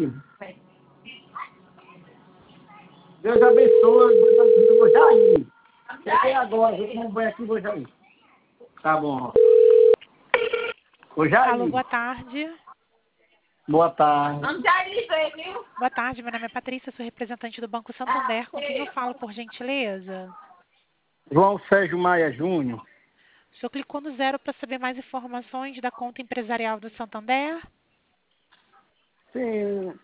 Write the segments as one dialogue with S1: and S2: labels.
S1: filho. Deus abençoe. Eu vou já ir. Cheguei agora. Vou tomar um banho aqui e vou já ir. Tá bom. Vou já ir.
S2: Alô, boa tarde.
S1: Boa tarde.
S2: Boa tarde, meu nome é Patrícia, sou representante do Banco Santander. Com quem eu falo, por gentileza?
S1: João Sérgio Maia Júnior.
S2: O senhor clicou no 0 para saber mais informações da conta empresarial do Santander?
S1: Sim.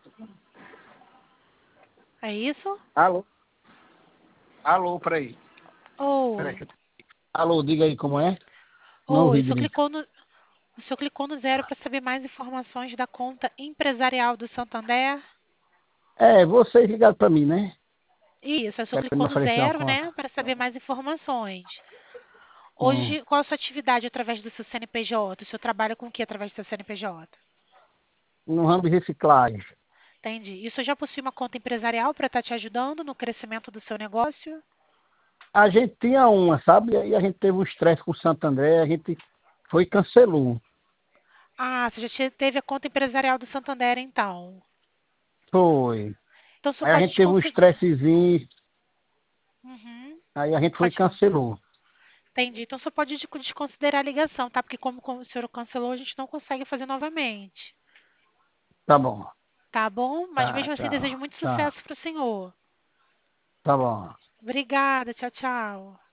S2: É isso?
S1: Alô? Alô, peraí. Peraí.
S2: Oi.
S1: Alô, diga aí como é? Não
S2: Oi,
S1: ouvi
S2: o senhor
S1: direito.
S2: clicou no 0 para saber mais informações da conta empresarial do Santander?
S1: É, vocês ligaram pra mim, né?
S2: Isso, o senhor
S1: É pra me
S2: clicou no
S1: oferecer uma
S2: 0,
S1: conta.
S2: né, para saber mais informações.
S1: Hum.
S2: Hoje, qual a sua atividade através do seu CNPJ? O senhor trabalha com o que através do seu CNPJ?
S1: No ramo de reciclagem.
S2: Entendi. E o senhor já possui uma conta empresarial para estar te ajudando no crescimento do seu negócio?
S1: A gente tinha uma, sabe? Aí a gente teve um estresse com o Santo André, a gente foi e cancelou.
S2: Ah, você já teve a conta empresarial do Santander, então.
S1: Foi.
S2: Então, o senhor
S1: Aí a
S2: pode
S1: gente teve um
S2: desconsiderar.
S1: estressezinho,
S2: Uhum.
S1: aí a gente foi e
S2: Pode.
S1: cancelou.
S2: Entendi. Então, o senhor pode desconsiderar a ligação, tá? Porque como o senhor cancelou, a gente não consegue fazer novamente.
S1: Tá bom.
S2: Tá bom? Mas
S1: Tá,
S2: mesmo assim, desejo
S1: tchau.
S2: muito
S1: Tá.
S2: sucesso para o senhor.
S1: Tá bom.
S2: Obrigada. Tchau, tchau.